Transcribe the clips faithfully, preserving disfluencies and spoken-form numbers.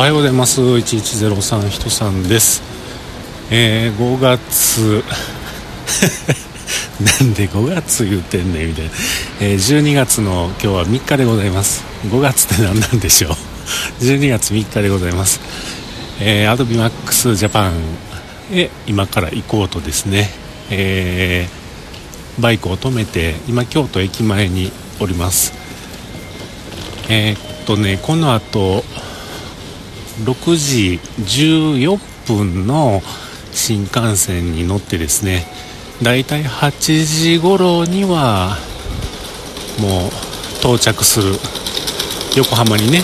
はようございます。いちいちゼロさんひとさんです。えー、ごがつなんでごがつ言ってんねんみたいな、えー、じゅうにがつの今日はみっかでございます。ごがつって何なんでしょうじゅうにがつみっかでございます。えー、Adobe Max Japan へ今から行こうとですね、えー、バイクを止めて今京都駅前におります。えー、っとねこの後ろくじじゅうよんぷんの新幹線に乗ってですね、だいたいはちじ頃にはもう到着する、横浜にね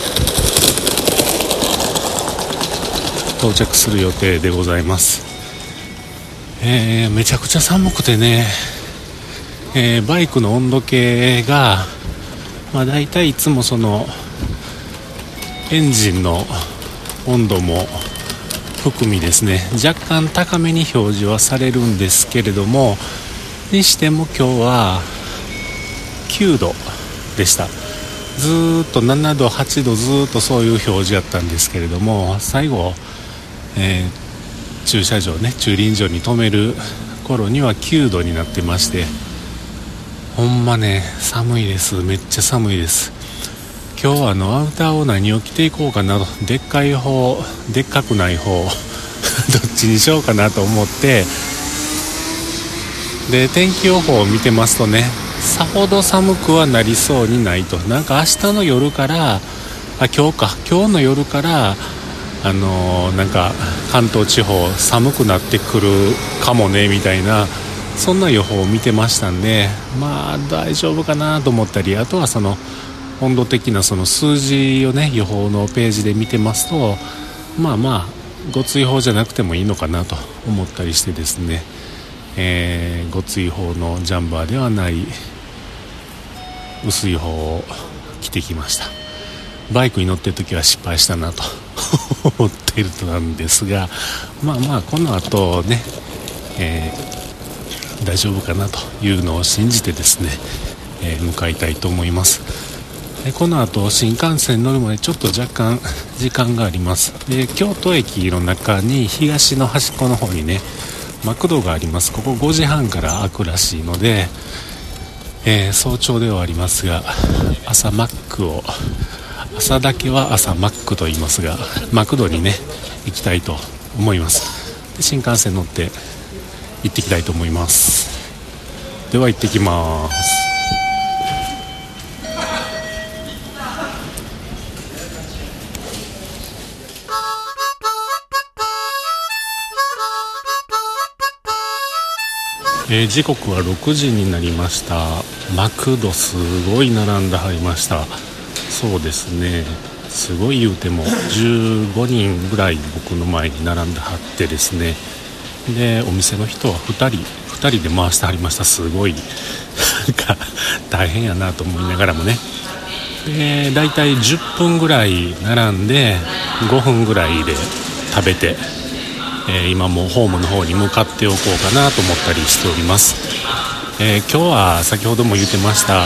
到着する予定でございます。えー、めちゃくちゃ寒くてね、えー、バイクの温度計が、まあ、だいたいいつもそのエンジンの温度も含みですね、若干高めに表示はされるんですけれども、にしても今日はきゅうどでした。ずーっとななどはちどずーっとそういう表示だったんですけれども、最後、えー、駐車場ね駐輪場に止める頃にはきゅうどになってまして、ほんまね寒いです。めっちゃ寒いです。今日はあのアウターを何を着ていこうかなと、でっかい方でっかくない方どっちにしようかなと思って、で天気予報を見てますとね、さほど寒くはなりそうにないと。なんか明日の夜からあ今日か今日の夜からあのー、なんか関東地方寒くなってくるかもねみたいな、そんな予報を見てましたんで、まあ大丈夫かなと思ったり、あとはその温度的なその数字をね予報のページで見てますと、まあまあご追放じゃなくてもいいのかなと思ったりしてですね、えー、ご追放のジャンバーではない薄い方を着てきました。バイクに乗ってる時は失敗したなと思っているとなんですが、まあまあこの後ね、えー、大丈夫かなというのを信じてですね、えー、向かいたいと思います。この後新幹線に乗るまでちょっと若干時間があります。で京都駅の中に東の端っこの方にねマクドがあります。ここごじはんから開くらしいので、えー、早朝ではありますが朝マックを朝だけは朝マックと言いますがマクドにね行きたいと思います。で新幹線乗って行ってきたいと思います。では行ってきます。えー、時刻はろくじになりました。マクドすごい並んではりました。そうですね、すごい言うてもじゅうごにんぐらい僕の前に並んではってですね、でお店の人はふたりふたりで回してはりました。すごいなんか大変やなと思いながらもね、でだいたいじゅっぷんぐらい並んでごふんぐらいで食べて、えー、今もうホームの方に向かっておこうかなと思ったりしております。えー、今日は先ほども言ってました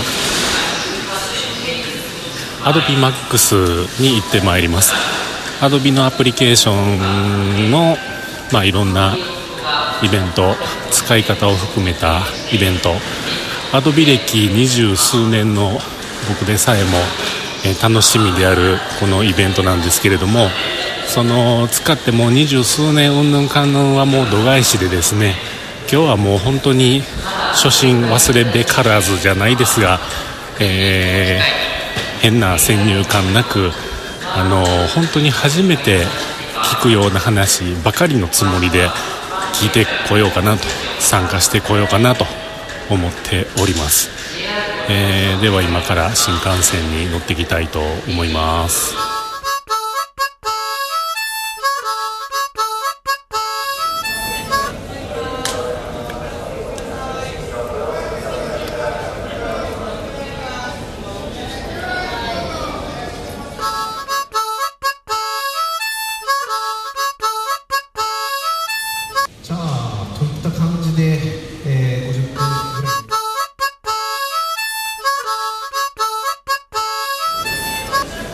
Adobe Max に行ってまいります。 Adobe のアプリケーションの、まあ、いろんなイベント、使い方を含めたイベント、 Adobe 歴二十数年の僕でさえも、えー、楽しみであるこのイベントなんですけれども、その使ってもう二十数年うんぬんかんぬんはもう度外視でですね、今日はもう本当に初心忘れべからずじゃないですが、えー、変な先入観なく、あの本当に初めて聞くような話ばかりのつもりで聞いてこようかなと、参加してこようかなと思っております。えー、では今から新幹線に乗っていきたいと思います。 じゃあといった感じで、えー、ごじゅっぷんぐらい。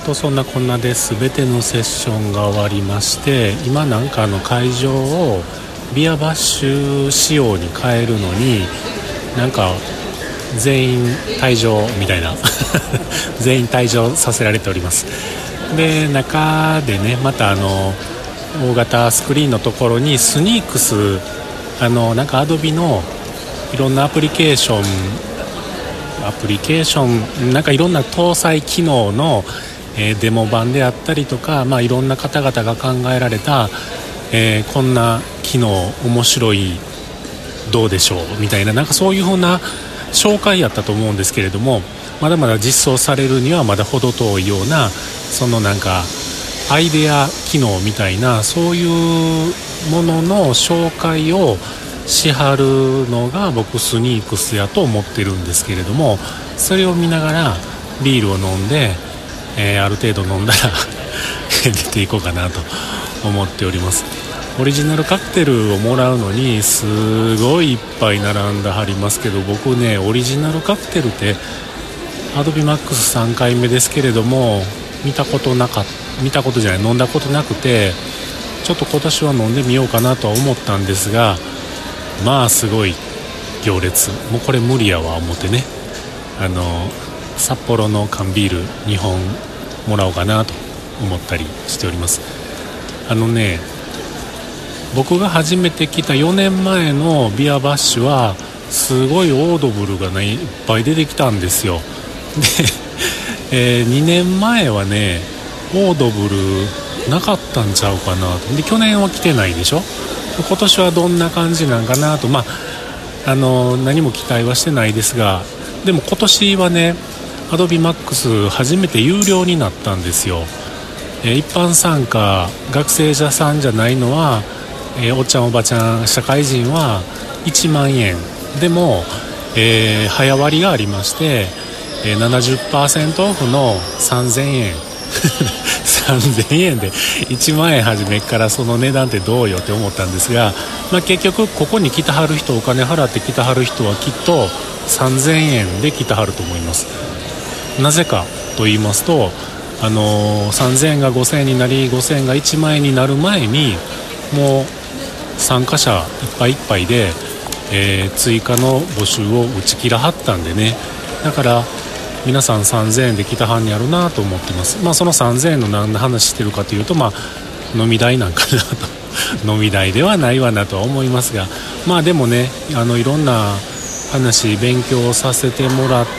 とそんなこんなで全てのセッションが終わりまして、今なんかあの会場をビアバッシュ仕様に変えるのになんか全員退場みたいな全員退場させられております。で中でね、またあの大型スクリーンのところにスニークス、あのなんかアドビのいろんなアプリケーションアプリケーションなんかいろんな搭載機能の、えー、デモ版であったりとか、まあ、いろんな方々が考えられた、えー、こんな機能面白いどうでしょうみたいな、なんかそういう風な紹介やったと思うんですけれども、まだまだ実装されるにはまだ程遠いような、そのなんかアイデア機能みたいなそういうものの紹介をしはるのが僕スニークスやと思ってるんですけれども、それを見ながらビールを飲んで、えー、ある程度飲んだら出ていこうかなと思っております。オリジナルカクテルをもらうのにすごいいっぱい並んだはりますけど、僕ねオリジナルカクテルってアドビマックスさんかいめですけれども見たことなかった見たことじゃない飲んだことなくて、ちょっと今年は飲んでみようかなとは思ったんですが、まあすごい行列、もうこれ無理やわ思ってね、あの札幌の缶ビールにほんもらおうかなと思ったりしております。あのね僕が初めて来たよねんまえのビアバッシュはすごいオードブルが、ね、いっぱい出てきたんですよ。で、えー、にねんまえはねオードブルなかったんちゃうかなと。で去年は来てないでしょ。今年はどんな感じなんかなと、まあ、あの何も期待はしてないですが、でも今年はね Adobe Max 初めて有料になったんですよ。えー、一般参加学生者さんじゃないのは、えー、おっちゃんおばちゃん社会人はいちまんえんでも、えー、早割がありまして、えー、ななじゅっパーセント オフのさんぜんえんさんぜんえんでいちまんえん初めからその値段ってどうよって思ったんですが、まあ、結局ここに来たはる人、お金払って来たはる人はきっとさんぜんえんで来たはると思います。なぜかと言いますと、あのー、さんぜんえんがごせんえんになりごせんえんがいちまんえんになる前にもう参加者いっぱいいっぱいで、えー、追加の募集を打ち切らはったんでね、だから皆さんさんぜんえんで来たはんにあるなと思ってます。まあそのさんぜんえんの何の話してるかというと、まあ飲み代なんかなと飲み代ではないわなとは思いますが、まあでもね、あのいろんな話勉強させてもらって、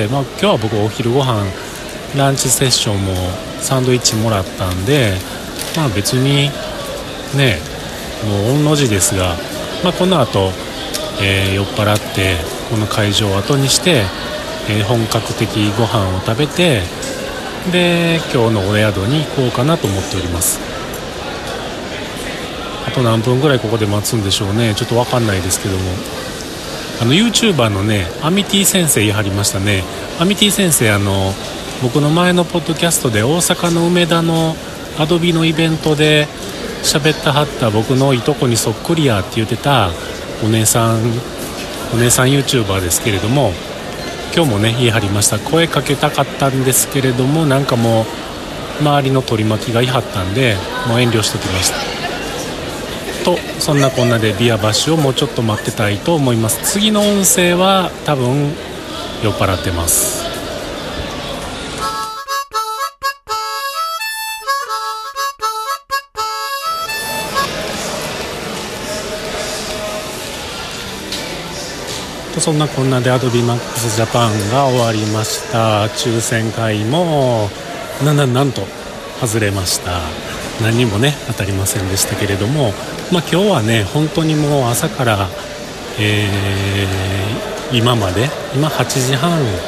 まあ今日は僕お昼ご飯ランチセッションもサンドイッチもらったんで、まあ別にねもう御の字ですが、まあこの後、えー、酔っ払ってこの会場を後にしてえー、本格的ご飯を食べて、で今日のお宿に行こうかなと思っております。あと何分ぐらいここで待つんでしょうね、ちょっと分かんないですけども、あの YouTuber のねアミティ先生言いはりましたね。アミティ先生、あの僕の前のポッドキャストで大阪の梅田のアドビのイベントで喋ったはった僕のいとこにそっくりやって言ってたお姉さんお姉さん YouTuber ですけれども、今日もね言い張りました。声かけたかったんですけれども、なんかもう周りの取り巻きがいはったんでもう遠慮してきましたと。そんなこんなでビアバッシュをもうちょっと待ってたいと思います。次の音声は多分酔っ払ってます。そんなこんなで Adobe Max Japan が終わりました。抽選会もなななんと外れました。何もね当たりませんでしたけれども、まあ、今日はね本当にもう朝から、えー、今まで今はちじはん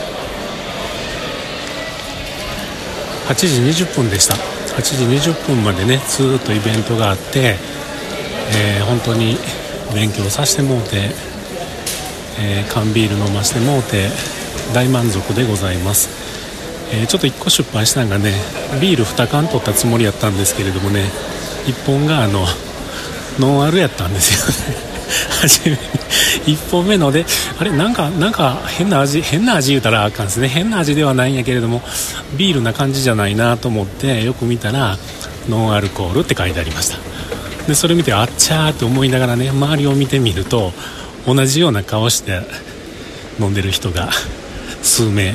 はちじにじゅっぷんでした。はちじにじゅっぷんまでねずっとイベントがあって、えー、本当に勉強させてもうて、えー、缶ビール飲ましてもうて大満足でございます。えー、ちょっといっこ失敗したのがね、ビールにかん取ったつもりやったんですけれどもね、いっぽんがあのノンアルやったんですよね初めにいっぽんめので、あれなんかなんか変な味変な味言うたらあかんですね。変な味ではないんやけれどもビールな感じじゃないなと思ってよく見たらノンアルコールって書いてありました。でそれ見てあっちゃーって思いながらね、周りを見てみると同じような顔して飲んでる人が数名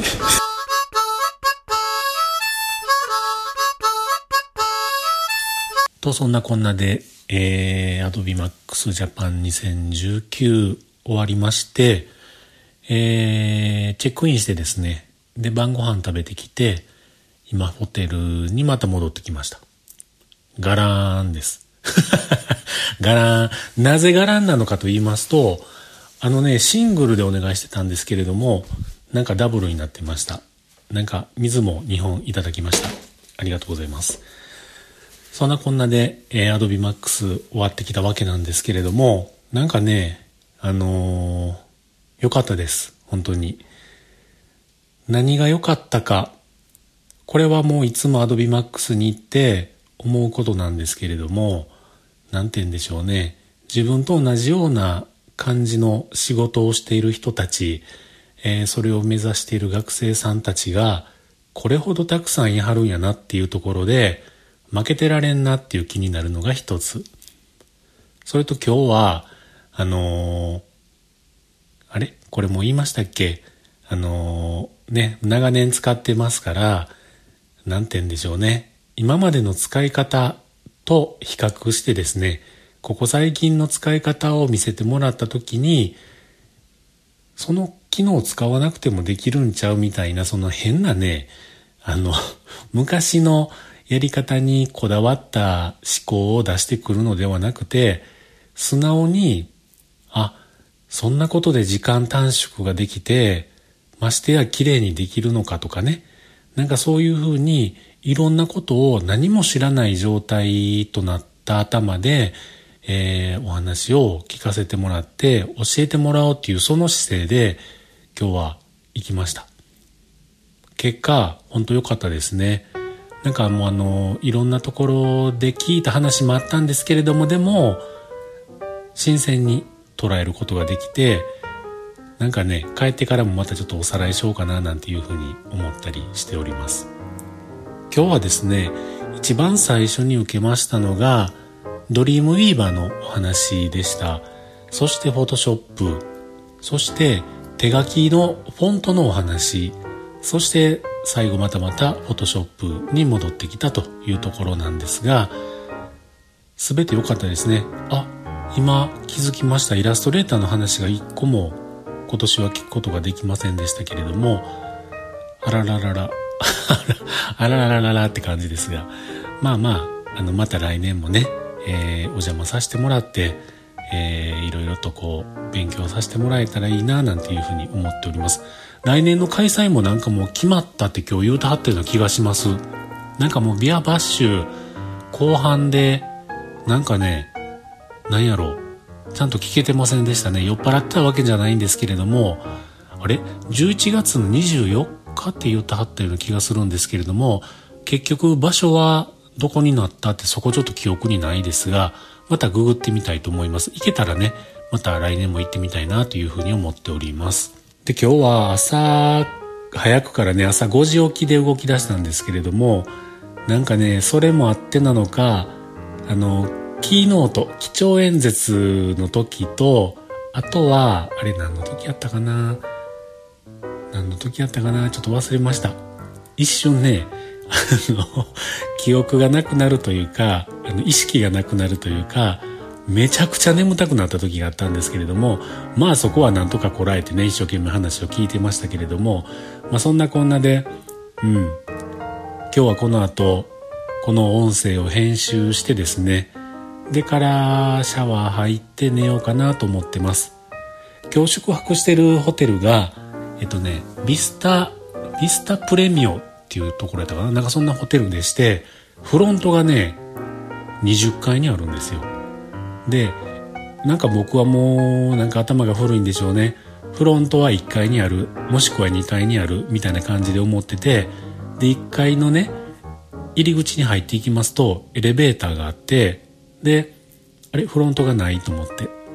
と、そんなこんなで、えー、Adobe Max Japan にせんじゅうきゅう終わりまして、えー、チェックインしてですね、で晩ご飯食べてきて、今ホテルにまた戻ってきました。ガラーンですガラーン、なぜガラーンなのかと言いますと、あのねシングルでお願いしてたんですけれども、なんかダブルになってました。なんか水もにほんいただきました。ありがとうございます。そんなこんなで、えー、Adobe Max 終わってきたわけなんですけれども、なんかね、あのー、良かったです。本当に。何が良かったか、これはもういつも Adobe Max に行って思うことなんですけれども、なんて言うんでしょうね。自分と同じような感じの仕事をしている人たち、えー、それを目指している学生さんたちが、これほどたくさんいはるんやなっていうところで、負けてられんなっていう気になるのが一つ。それと今日は、あのー、あれこれも言いましたっけ？あのー、ね、長年使ってますから、なんて言うんでしょうね。今までの使い方と比較してですね、ここ最近の使い方を見せてもらったときに、その機能を使わなくてもできるんちゃうみたいな、その変なね、あの、昔のやり方にこだわった思考を出してくるのではなくて、素直に、あ、そんなことで時間短縮ができて、ましてや綺麗にできるのかとかね、なんかそういうふうにいろんなことを何も知らない状態となった頭で、えー、お話を聞かせてもらって教えてもらおうっていうその姿勢で今日は行きました。結果本当良かったですね。なんかもうあのいろんなところで聞いた話もあったんですけれども、でも新鮮に捉えることができて、なんかね帰ってからもまたちょっとおさらいしようかななんていうふうに思ったりしております。今日はですね、一番最初に受けましたのがドリームウィーバーのお話でした。そしてフォトショップ、そして手書きのフォントのお話、そして最後またまたフォトショップに戻ってきたというところなんですが、すべて良かったですね。あ、今気づきました。イラストレーターの話が一個も今年は聞くことができませんでしたけれども、あららららあらららららって感じですが、まあまあ、あのまた来年もね、えー、お邪魔させてもらって、えー、いろいろとこう勉強させてもらえたらいいななんていうふうに思っております。来年の開催もなんかもう決まったって今日言うたはってるような気がします。なんかもうビアバッシュ後半でなんかね、なんやろう、ちゃんと聞けてませんでしたね。酔っ払ってたわけじゃないんですけれども、あれじゅういちがつのにじゅうよっかって言ってはったような気がするんですけれども、結局場所はどこになったってそこちょっと記憶にないですが、またググってみたいと思います。行けたらね、また来年も行ってみたいなというふうに思っております。で、今日は朝早くからね、朝ごじ起きで動き出したんですけれども、なんかね、それもあってなのか、あのキーノート、基調演説の時と、あとはあれ何の時やったかな何の時やったかなちょっと忘れました。一瞬ね、あの記憶がなくなるというか、あの意識がなくなるというか、めちゃくちゃ眠たくなった時があったんですけれども、まあそこはなんとかこらえてね、一生懸命話を聞いてましたけれども、まあそんなこんなで、うん今日はこの後この音声を編集してですね、でからシャワー入って寝ようかなと思ってます。今日宿泊してるホテルがえっとねビスタビスタプレミオっていうところやったかな、なんかそんなホテルでして、フロントがねにじゅっかいにあるんですよ。でなんか僕はもうなんか頭が古いんでしょうね。フロントはいっかいにある、もしくはにかいにあるみたいな感じで思ってて、でいっかいのね入り口に入っていきますとエレベーターがあって、であれフロントがないと思って、あ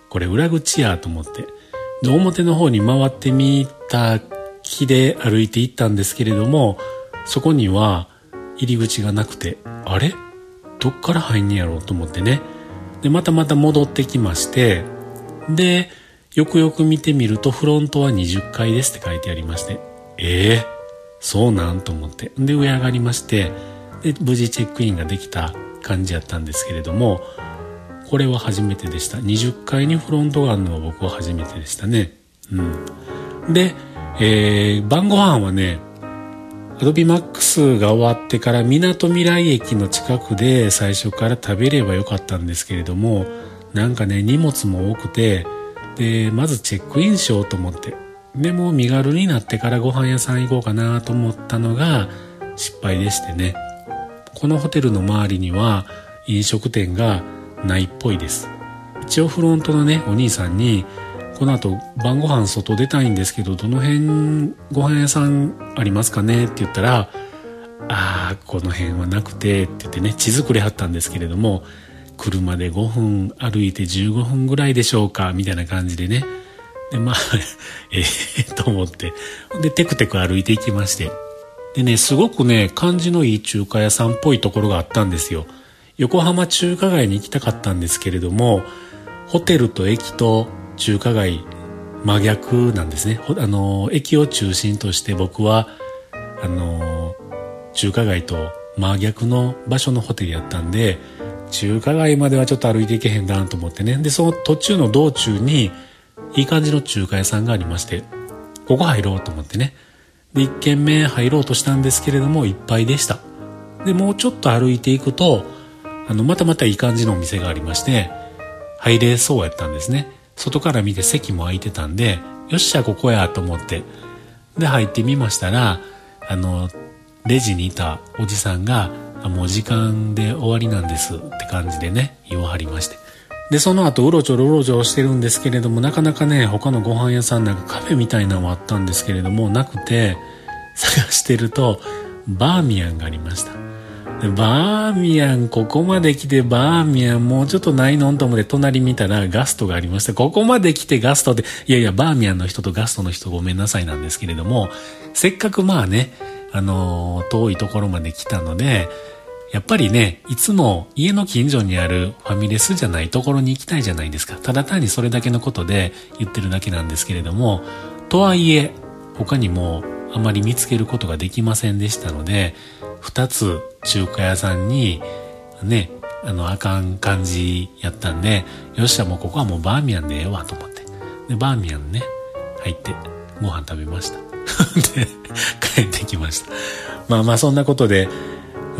これ裏口やと思って。で、表の方に回ってみた気で歩いて行ったんですけれども、そこには入り口がなくて、あれ？どっから入んねやろうと思ってね。で、またまた戻ってきまして、で、よくよく見てみるとフロントはにじゅっかいですって書いてありまして、ええー、そうなんと思って。で、上上がりまして、で、無事チェックインができた感じやったんですけれども、これは初めてでした。にじゅっかいにフロントがあるのは僕は初めてでしたね。うん。で、えー、晩ご飯はね、アドビマックスが終わってからみなとみらい駅の近くで最初から食べればよかったんですけれども、なんかね、荷物も多くて、で、まずチェックインしようと思って、でも身軽になってからご飯屋さん行こうかなと思ったのが失敗でしてね。このホテルの周りには飲食店がないっぽいです。一応フロントのね、お兄さんに、この後晩ご飯外出たいんですけど、どの辺ご飯屋さんありますかねって言ったら、あー、この辺はなくてって言ってね、地図くれはったんですけれども、車でごふん歩いてじゅうごふんぐらいでしょうかみたいな感じでね。で、まあ、ええと思って。で、テクテク歩いていきまして。でね、すごくね、感じのいい中華屋さんっぽいところがあったんですよ。横浜中華街に行きたかったんですけれども、ホテルと駅と中華街真逆なんですね。あの、駅を中心として僕は、あの、中華街と真逆の場所のホテルやったんで、中華街まではちょっと歩いていけへんだなと思ってね。で、その途中の道中に、いい感じの中華屋さんがありまして、ここ入ろうと思ってね。で、一軒目入ろうとしたんですけれども、いっぱいでした。で、もうちょっと歩いていくと、あの、またまたいい感じのお店がありまして、入れそうやったんですね。外から見て席も空いてたんで、よっしゃ、ここやと思って。で、入ってみましたら、あの、レジにいたおじさんが、もう時間で終わりなんですって感じでね、言わはりまして。で、その後うろちょろうろちょろしてるんですけれども、なかなかね、他のご飯屋さんなんかカフェみたいなのもあったんですけれども、なくて、探してると、バーミヤンがありました。で、バーミヤン、ここまで来てバーミヤンもうちょっとないのと思って隣見たらガストがありました。ここまで来てガストで、いやいや、バーミヤンの人とガストの人ごめんなさいなんですけれども、せっかくまあね、あのー、遠いところまで来たので、やっぱりね、いつも家の近所にあるファミレスじゃないところに行きたいじゃないですか。ただ単にそれだけのことで言ってるだけなんですけれども、とはいえ、他にもあまり見つけることができませんでしたので、二つ中華屋さんにね、あの、あかん感じやったんで、よっしゃ、もうここはもうバーミヤンでええわと思って。で、バーミヤンね、入ってご飯食べました。で、帰ってきました。まあまあそんなことで、うん、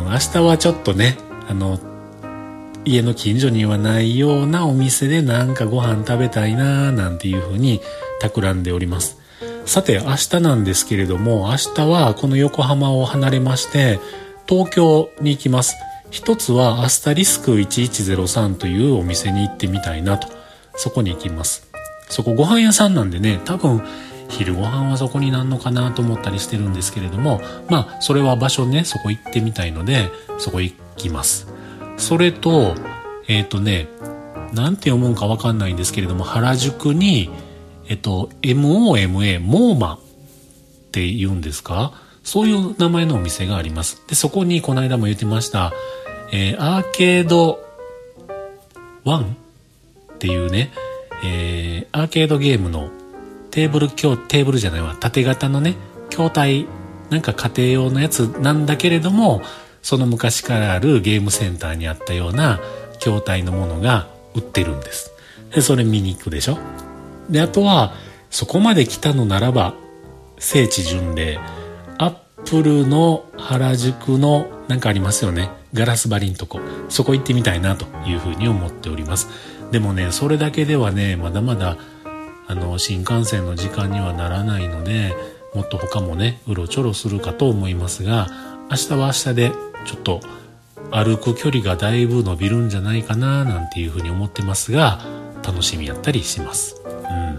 明日はちょっとね、あの、家の近所にはないようなお店でなんかご飯食べたいななんていうふうに企んでおります。さて、明日なんですけれども、明日はこの横浜を離れまして、東京に行きます。一つはアスタリスクいちいちゼロさんというお店に行ってみたいなと。そこに行きます。そこご飯屋さんなんでね、多分、昼ご飯はそこになんのかなと思ったりしてるんですけれども、まあそれは場所ね、そこ行ってみたいのでそこ行きます。それとえっとね、なんて読むんかわかんないんですけれども、原宿にえっと エムオーエムエー モーマって言うんですか、そういう名前のお店があります。で、そこにこの間も言ってました、えー、アーケードワンっていうね、えー、アーケードゲームのテーブル筐テーブルじゃないわ縦型のね筐体、なんか家庭用のやつなんだけれども、その昔からあるゲームセンターにあったような筐体のものが売ってるんです。で、それ見に行くでしょ。で、あとはそこまで来たのならば聖地巡礼、アップルの原宿のなんかありますよね、ガラス張りんとこ、そこ行ってみたいなというふうに思っております。でもね、それだけではね、まだまだあの新幹線の時間にはならないので、もっと他もねうろちょろするかと思いますが、明日は明日でちょっと歩く距離がだいぶ伸びるんじゃないかななんていうふうに思ってますが、楽しみやったりします。うん、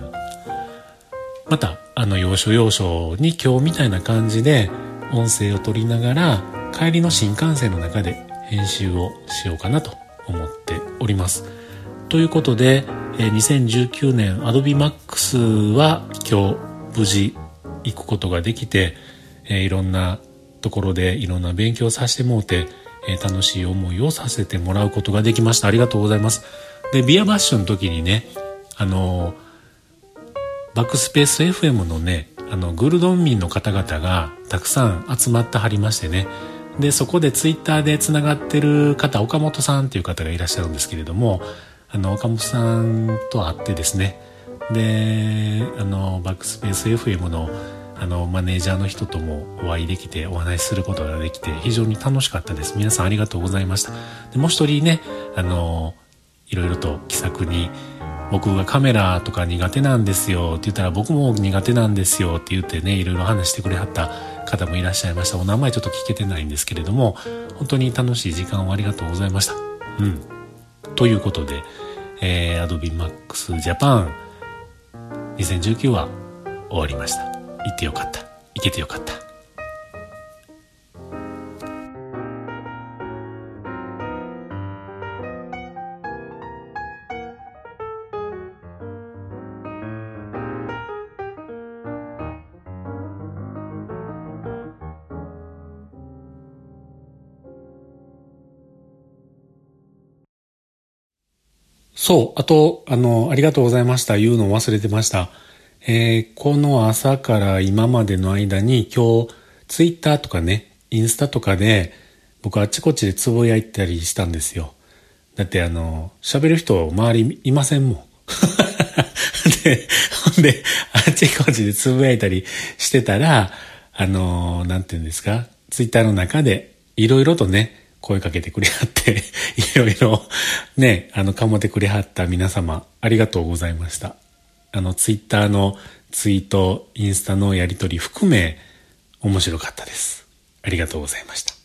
またあの要所要所に今日みたいな感じで音声を取りながら帰りの新幹線の中で編集をしようかなと思っております。ということで、 えー、にせんじゅうきゅうねん Adobe Max は今日無事行くことができて、えー、いろんなところでいろんな勉強させてもらって、えー、楽しい思いをさせてもらうことができました。ありがとうございます。でビアバッシュの時にね、あのー、バックスペース エフエム のね、あのグルドン民の方々がたくさん集まってはりましてね、でそこでツイッターでつながってる方、岡本さんっていう方がいらっしゃるんですけれども、あの岡本さんと会ってですね、であのバックスペース エフエム のあのマネージャーの人ともお会いできてお話しすることができて非常に楽しかったです。皆さんありがとうございました。でもう一人ね、あのいろいろと気さくに、僕がカメラとか苦手なんですよって言ったら、僕も苦手なんですよって言ってね、いろいろ話してくれはった方もいらっしゃいました。お名前ちょっと聞けてないんですけれども、本当に楽しい時間をありがとうございました。うん。ということで、えー、Adobe Max Japan にせんじゅうきゅうは終わりました。行ってよかった。行けてよかった。そう、あと、あの、ありがとうございました。言うのを忘れてました。えー、この朝から今までの間に今日、ツイッターとかね、インスタとかで、僕あっちこっちでつぶやいたりしたんですよ。だってあの、喋る人周りいませんもん。で、ほんで、あっちこっちでつぶやいたりしてたら、あの、なんていうんですか、ツイッターの中でいろいろとね、声かけてくれはっていろいろね、あのかもてくれはった皆様ありがとうございました。あのツイッターのツイート、インスタのやり取り含め面白かったです。ありがとうございました。